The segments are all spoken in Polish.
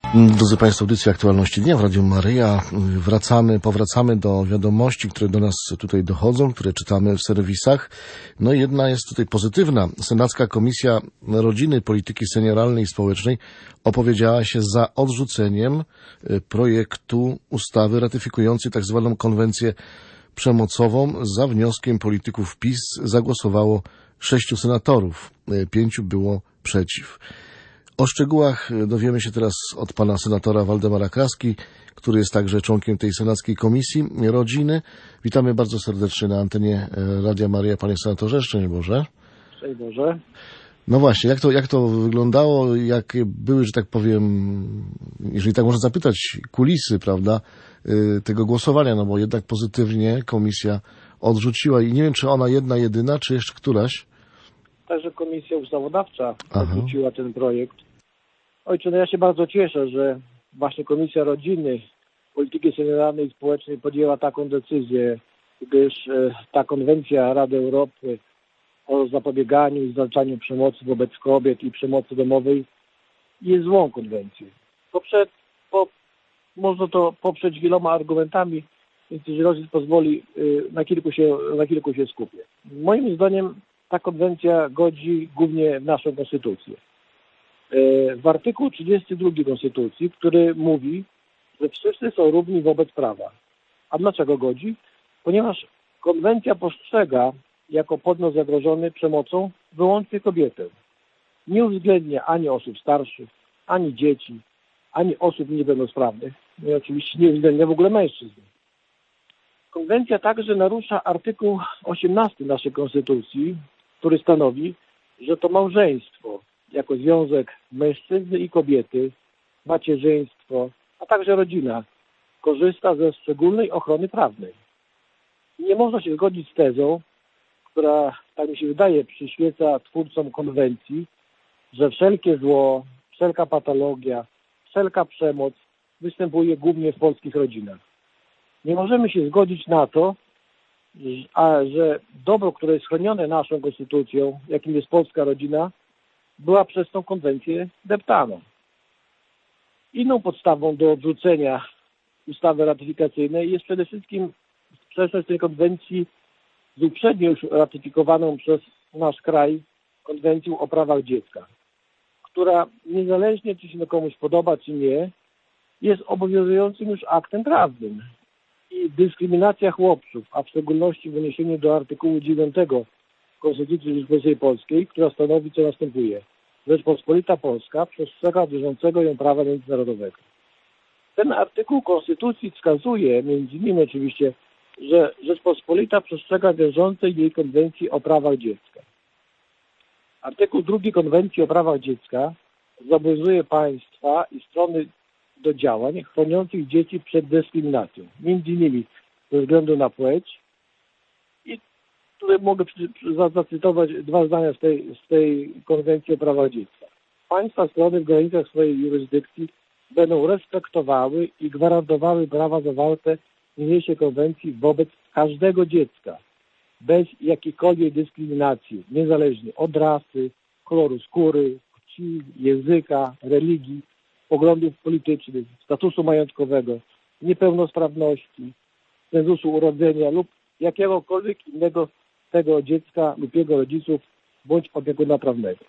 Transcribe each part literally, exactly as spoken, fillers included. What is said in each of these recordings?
Drodzy Państwo, audycja Aktualności Dnia w Radiu Maryja. Wracamy, powracamy do wiadomości, które do nas tutaj dochodzą, które czytamy w serwisach. No jedna jest tutaj pozytywna. Senacka Komisja Rodziny, Polityki Senioralnej i Społecznej opowiedziała się za odrzuceniem projektu ustawy ratyfikującej tak zwaną konwencję przemocową. Za wnioskiem polityków PiS zagłosowało sześciu senatorów, pięciu było przeciw. O szczegółach dowiemy się teraz od pana senatora Waldemara Kraski, który jest także członkiem tej senackiej Komisji Rodziny. Witamy bardzo serdecznie na antenie Radia Maryja, panie senatorze. Szczęść Boże. Szczęść Boże. No właśnie, jak to, jak to wyglądało, jakie były, że tak powiem, jeżeli tak można zapytać, kulisy, prawda, tego głosowania, no bo jednak pozytywnie komisja odrzuciła i nie wiem, czy ona jedna, jedyna, czy jeszcze któraś? Także Komisja Ustawodawcza odrzuciła ten projekt. Ojcze, no ja się bardzo cieszę, że właśnie Komisja Rodziny, Polityki Senioralnej i Społecznej podjęła taką decyzję, gdyż e, ta konwencja Rady Europy o zapobieganiu i zwalczaniu przemocy wobec kobiet i przemocy domowej jest złą konwencją. Poprze, po, można to poprzeć wieloma argumentami, więc jeżeli ojciec pozwoli, y, na, kilku się, na kilku się skupię. Moim zdaniem ta konwencja godzi głównie w naszą konstytucję. W artykuł trzydziestym drugim Konstytucji, który mówi, że wszyscy są równi wobec prawa. A dlaczego godzi? Ponieważ konwencja postrzega jako podmiot zagrożony przemocą wyłącznie kobietę. Nie uwzględnia ani osób starszych, ani dzieci, ani osób niepełnosprawnych. No i oczywiście nie uwzględnia w ogóle mężczyzn. Konwencja także narusza artykuł osiemnasty naszej Konstytucji, który stanowi, że to małżeństwo jako związek mężczyzny i kobiety, macierzyństwo, a także rodzina korzysta ze szczególnej ochrony prawnej. Nie można się zgodzić z tezą, która, tak mi się wydaje, przyświeca twórcom konwencji, że wszelkie zło, wszelka patologia, wszelka przemoc występuje głównie w polskich rodzinach. Nie możemy się zgodzić na to, a że dobro, które jest chronione naszą konstytucją, jakim jest polska rodzina, była przez tą konwencję deptana. Inną podstawą do odrzucenia ustawy ratyfikacyjnej jest przede wszystkim sprzeczność tej konwencji z uprzednio już ratyfikowaną przez nasz kraj konwencją o prawach dziecka, która niezależnie czy się to komuś podoba, czy nie, jest obowiązującym już aktem prawnym. I dyskryminacja chłopców, a w szczególności w odniesieniu do artykułu dziewiątego Konstytucji Rzeczypospolitej Polskiej, która stanowi, co następuje. Rzeczpospolita Polska przestrzega wierzącego ją prawa międzynarodowego. Ten artykuł Konstytucji wskazuje, między innymi oczywiście, że Rzeczpospolita przestrzega wiążącej jej konwencji o prawach dziecka. Artykuł drugi Konwencji o prawach dziecka zobowiązuje państwa i strony do działań chroniących dzieci przed dyskryminacją, między innymi ze względu na płeć. I tutaj mogę przy, przy, zacytować dwa zdania z tej, z tej konwencji o prawach dziecka. Państwa strony w granicach swojej jurysdykcji będą respektowały i gwarantowały prawa zawarte w niniejszej konwencji wobec każdego dziecka, bez jakiejkolwiek dyskryminacji, niezależnie od rasy, koloru skóry, płci, języka, religii, poglądów politycznych, statusu majątkowego, niepełnosprawności, cenzusu urodzenia lub jakiegokolwiek innego tego dziecka lub jego rodziców bądź opiekuna prawnego.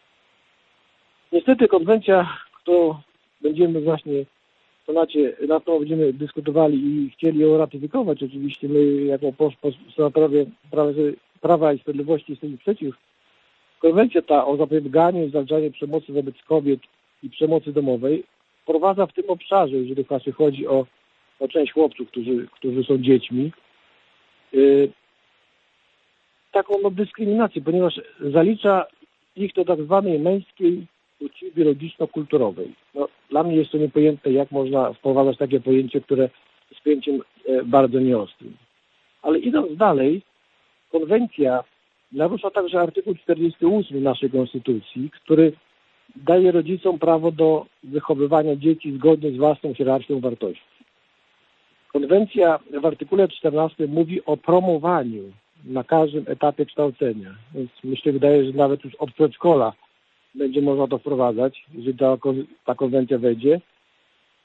Niestety konwencja, którą będziemy właśnie w Senacie, nad którą będziemy dyskutowali i chcieli ją ratyfikować, oczywiście my jako senatorowie Prawa i Sprawiedliwości jesteśmy przeciw. Konwencja ta o zapobieganiu i zwalczaniu przemocy wobec kobiet i przemocy domowej wprowadza w tym obszarze, jeżeli właśnie chodzi o, o część chłopców, którzy, którzy są dziećmi, yy, taką no, dyskryminację, ponieważ zalicza ich do tak zwanej męskiej płci biologiczno-kulturowej. No, dla mnie jest to niepojęte, jak można wprowadzać takie pojęcie, które jest pojęciem e, bardzo nieostrym. Ale idąc dalej, konwencja narusza także artykuł czterdziesty ósmy naszej Konstytucji, który daje rodzicom prawo do wychowywania dzieci zgodnie z własną hierarchią wartości. Konwencja w artykule czternastym mówi o promowaniu na każdym etapie kształcenia. Więc myślę, wydaje, że nawet już od przedszkola będzie można to wprowadzać, jeżeli ta, ta konwencja wejdzie.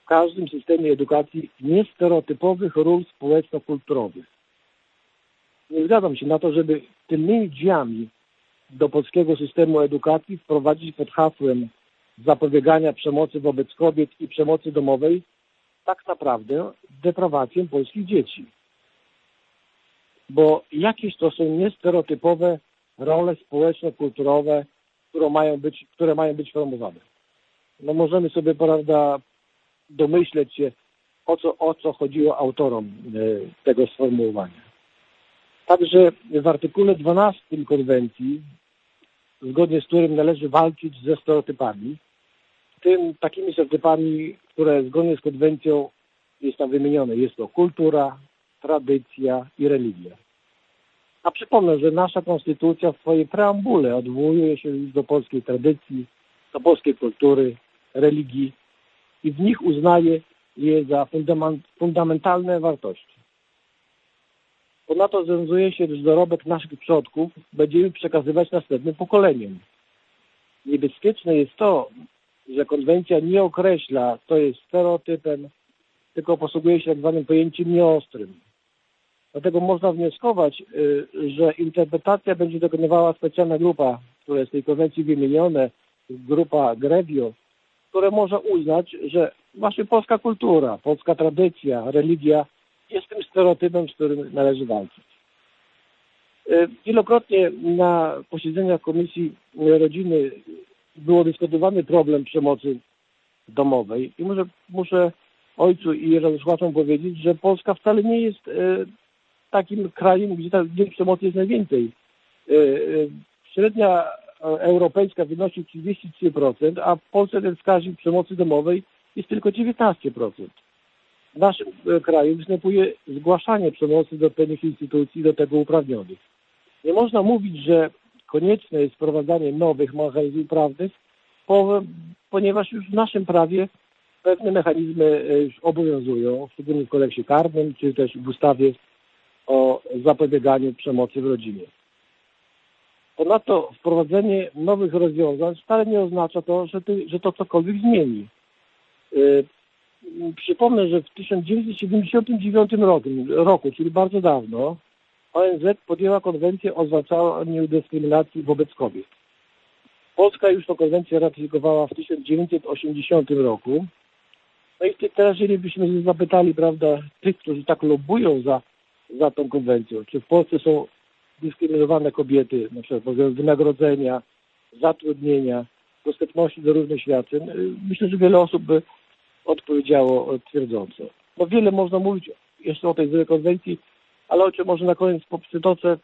w każdym systemie edukacji niestereotypowych ról społeczno-kulturowych. Nie zgadzam się na to, żeby tylnymi drzwiami do polskiego systemu edukacji wprowadzić pod hasłem zapobiegania przemocy wobec kobiet i przemocy domowej tak naprawdę deprawację polskich dzieci. Bo jakieś to są niestereotypowe role społeczno-kulturowe, które mają być, które mają być formowane. No możemy sobie, prawda, domyśleć się, o co, o co chodziło autorom y, tego sformułowania. Także w artykule dwunastym konwencji, zgodnie z którym należy walczyć ze stereotypami, tym takimi stereotypami, które zgodnie z konwencją jest tam wymienione, jest to kultura, tradycja i religia. A przypomnę, że nasza konstytucja w swojej preambule odwołuje się już do polskiej tradycji, do polskiej kultury, religii i w nich uznaje je za fundamentalne wartości. Ponadto związuje się, że dorobek naszych przodków będziemy przekazywać następnym pokoleniom. Niebezpieczne jest to, że konwencja nie określa, co jest stereotypem, tylko posługuje się tak zwanym pojęciem nieostrym. Dlatego można wnioskować, że interpretacja będzie dokonywała specjalna grupa, która jest w tej konwencji wymienione, grupa Grevio, która może uznać, że właśnie polska kultura, polska tradycja, religia jest tym stereotypem, z którym należy walczyć. Wielokrotnie na posiedzeniach Komisji Rodziny było dyskutowany problem przemocy domowej i muszę, muszę ojcu i słuchaczom powiedzieć, że Polska wcale nie jest takim krajem, gdzie, ta, gdzie przemocy jest najwięcej. Średnia europejska wynosi trzydzieści trzy procent, a w Polsce ten wskaźnik przemocy domowej jest tylko dziewiętnaście procent. W naszym kraju występuje zgłaszanie przemocy do pewnych instytucji do tego uprawnionych. Nie można mówić, że konieczne jest wprowadzanie nowych mechanizmów prawnych, ponieważ już w naszym prawie pewne mechanizmy już obowiązują, szczególnie w kodeksie karnym, czy też w ustawie o zapobieganiu przemocy w rodzinie. Ponadto wprowadzenie nowych rozwiązań wcale nie oznacza to, że, ty, że to cokolwiek zmieni. Yy, przypomnę, że w tysiąc dziewięćset siedemdziesiątym dziewiątym roku, roku, czyli bardzo dawno, O N Z podjęła konwencję o zwalczaniu dyskryminacji wobec kobiet. Polska już tę konwencję ratyfikowała w tysiąc dziewięćset osiemdziesiątym roku. No i teraz, jeżeli byśmy zapytali, prawda, tych, którzy tak lobbują za, za tą konwencją, czy w Polsce są dyskryminowane kobiety, na przykład pod względem wynagrodzenia, zatrudnienia, dostępności do różnych świadczeń, myślę, że wiele osób by odpowiedziało twierdząco. No wiele można mówić jeszcze o tej złej konwencji, ale o czym może na koniec przytoczę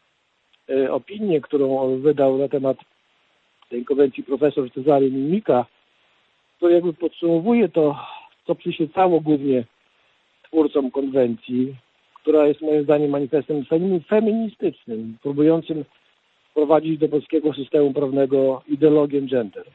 e, opinię, którą wydał na temat tej konwencji profesor Cezary Mimika, który jakby podsumowuje to, co przyświecało głównie twórcom konwencji, która jest moim zdaniem manifestem feministycznym, próbującym wprowadzić do polskiego systemu prawnego ideologię gender.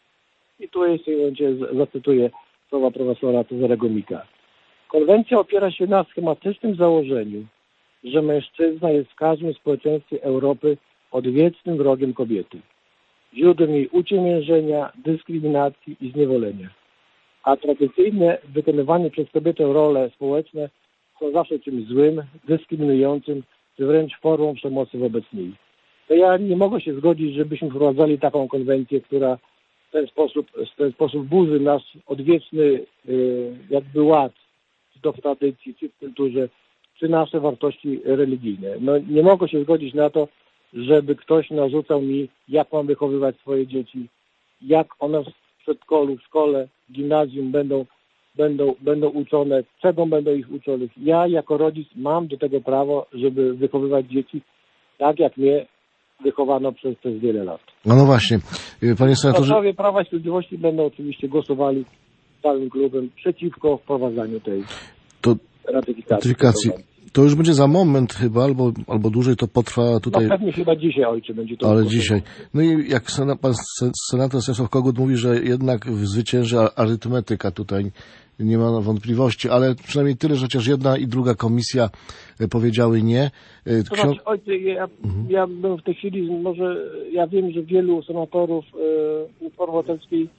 I tu jest, w tym momencie zacytuję słowa profesora Cezarego Mika. Konwencja opiera się na schematycznym założeniu, że mężczyzna jest w każdym społeczeństwie Europy odwiecznym wrogiem kobiety, źródłem jej uciemiężenia, dyskryminacji i zniewolenia. A tradycyjne wykonywanie przez kobietę role społeczne są zawsze czymś złym, dyskryminującym, czy wręcz formą przemocy wobec niej. To ja nie mogę się zgodzić, żebyśmy wprowadzali taką konwencję, która w ten sposób, w ten sposób burzy nasz odwieczny yy, jakby ład, czy to w tradycji, czy w kulturze, czy nasze wartości religijne. No, nie mogę się zgodzić na to, żeby ktoś narzucał mi, jak mam wychowywać swoje dzieci, jak one w przedszkolu, w szkole, w gimnazjum będą, będą, będą uczone, czego będą ich uczone. Ja jako rodzic mam do tego prawo, żeby wychowywać dzieci tak, jak mnie wychowano przez, przez wiele lat. No, no właśnie, panie senatorze... Posłowie Prawa i Sprawiedliwości będą oczywiście głosowali całym klubem przeciwko wprowadzaniu tej to ratyfikacji. ratyfikacji. To już będzie za moment chyba, albo, albo dłużej to potrwa tutaj. No pewnie chyba dzisiaj, ojcze, będzie to. Ale głosował. Dzisiaj. No i jak sena, pan senator Stanisław Kogut mówi, że jednak zwycięży arytmetyka tutaj, nie ma wątpliwości, ale przynajmniej tyle, że chociaż jedna i druga komisja powiedziały nie. To znaczy, ojcze, ja, mhm. ja bym w tej chwili, może, ja wiem, że wielu senatorów e, Platformy Obywatelskiej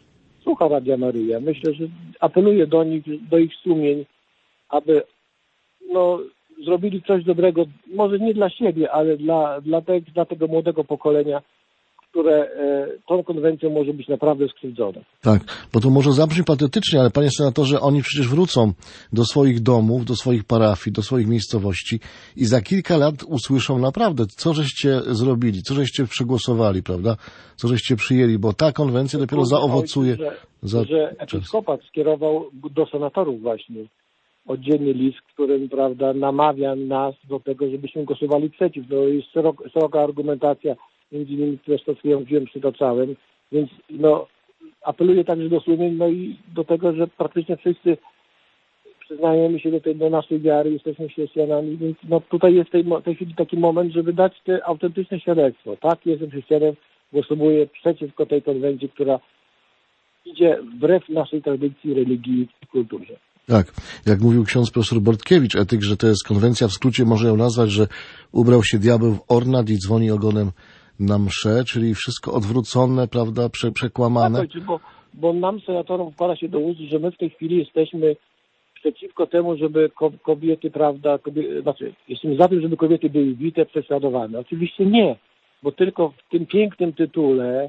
słucha Radia Maryja. Myślę, że apeluję do nich, do ich sumień, aby no, zrobili coś dobrego, może nie dla siebie, ale dla, dla, te, dla tego młodego pokolenia, które e, tą konwencją może być naprawdę skrzywdzone. Tak, bo to może zabrzmi patetycznie, ale panie senatorze, oni przecież wrócą do swoich domów, do swoich parafii, do swoich miejscowości i za kilka lat usłyszą naprawdę, co żeście zrobili, co żeście przegłosowali, prawda, co żeście przyjęli, bo ta konwencja dopiero Kurde, zaowocuje. ojciec, że, za że episkopat skierował do senatorów właśnie oddzielny list, w którym, prawda, namawia nas do tego, żebyśmy głosowali przeciw. To jest szerok, szeroka argumentacja, między innymi też to chwilę wiem, przytaczałem, więc no, apeluję także do sumień, no i do tego, że praktycznie wszyscy przyznajemy się do, tej, do naszej wiary, jesteśmy chrześcijanami, więc no, tutaj jest w tej, tej chwili taki moment, żeby dać te autentyczne świadectwo. Tak, jestem chrześcijanem, głosuję przeciwko tej konwencji, która idzie wbrew naszej tradycji, religii i kulturze. Tak, jak mówił ksiądz profesor Bortkiewicz, etyk, że to jest konwencja, w skrócie można ją nazwać, że ubrał się diabeł w ornat i dzwoni ogonem na mszę, czyli wszystko odwrócone, prawda, prze, przekłamane. Tak, bo, bo nam, senatorom, wkłada się do ust, że my w tej chwili jesteśmy przeciwko temu, żeby kobiety, prawda, kobiety, znaczy, jesteśmy za tym, żeby kobiety były bite, prześladowane. Oczywiście nie, bo tylko w tym pięknym tytule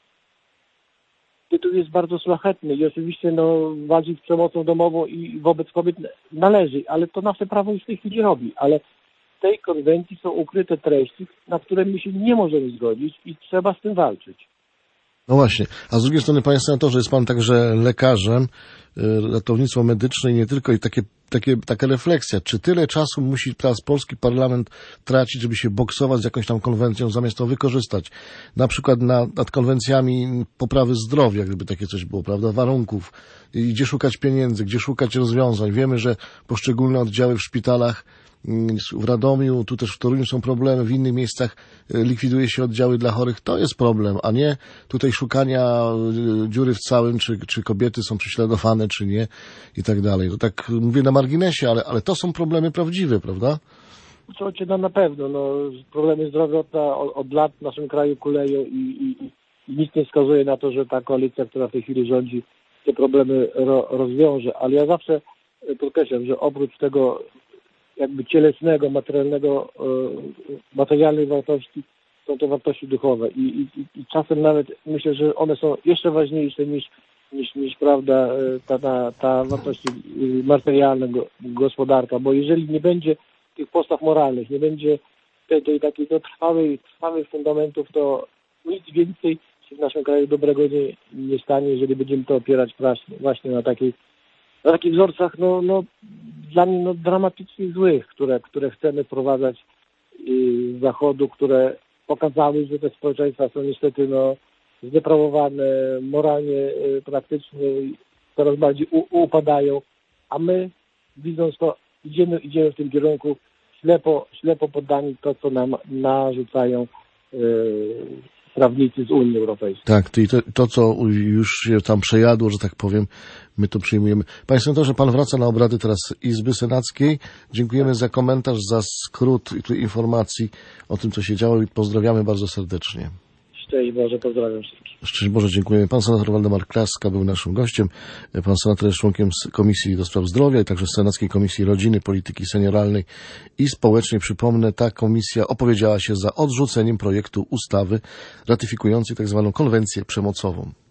tytuł jest bardzo szlachetny i oczywiście no, walczyć z przemocą domową i wobec kobiet należy, ale to nasze prawo już w tej chwili robi, ale w tej konwencji są ukryte treści, na które my się nie możemy zgodzić i trzeba z tym walczyć. No właśnie, a z drugiej strony, panie senatorze, jest pan także lekarzem, ratownictwo medyczne i nie tylko, i takie, takie, taka refleksja, czy tyle czasu musi teraz polski parlament tracić, żeby się boksować z jakąś tam konwencją, zamiast to wykorzystać, na przykład na, nad konwencjami poprawy zdrowia, gdyby takie coś było, prawda, warunków, i gdzie szukać pieniędzy, gdzie szukać rozwiązań. Wiemy, że poszczególne oddziały w szpitalach w Radomiu, tu też w Toruniu są problemy, w innych miejscach likwiduje się oddziały dla chorych. To jest problem, a nie tutaj szukania dziury w całym, czy, czy kobiety są prześladowane, czy nie i tak dalej. To tak mówię na marginesie, ale, ale to są problemy prawdziwe, prawda? Słuchajcie, no na pewno, no, problemy zdrowotne od, od lat w naszym kraju kuleją i, i, i nic nie wskazuje na to, że ta koalicja, która w tej chwili rządzi, te problemy ro, rozwiąże. Ale ja zawsze podkreślam, że oprócz tego jakby cielesnego, materialnego, materialnej wartości są to wartości duchowe i, i, i czasem nawet myślę, że one są jeszcze ważniejsze niż, niż, niż prawda, ta, ta, ta wartość materialna, gospodarka, bo jeżeli nie będzie tych postaw moralnych, nie będzie tej, tej takiej no, trwałej, trwałych fundamentów, to nic więcej się w naszym kraju dobrego nie, nie stanie, jeżeli będziemy to opierać właśnie na takiej na takich wzorcach, no, no dla mnie no, dramatycznie złych, które, które chcemy wprowadzać z Zachodu, które pokazały, że te społeczeństwa są niestety no, zdeprawowane, moralnie, praktycznie coraz bardziej u, upadają, a my, widząc to, idziemy, idziemy w tym kierunku ślepo, ślepo poddani to, co nam narzucają yy, prawnicy z Unii Europejskiej. Tak, i to, to, co już się tam przejadło, że tak powiem, my to przyjmujemy. Panie senatorze, pan wraca na obrady teraz Izby Senackiej. Dziękujemy tak za komentarz, za skrót informacji o tym, co się działo i pozdrawiamy bardzo serdecznie. Szczęść Boże, pozdrawiam wszystkich. Szczęść Boże, dziękujemy. Pan senator Waldemar Kraska był naszym gościem. Pan senator jest członkiem Komisji do Spraw Zdrowia i także Senackiej Komisji Rodziny, Polityki Senioralnej i Społecznej. Przypomnę, ta komisja opowiedziała się za odrzuceniem projektu ustawy ratyfikującej tzw. konwencję przemocową.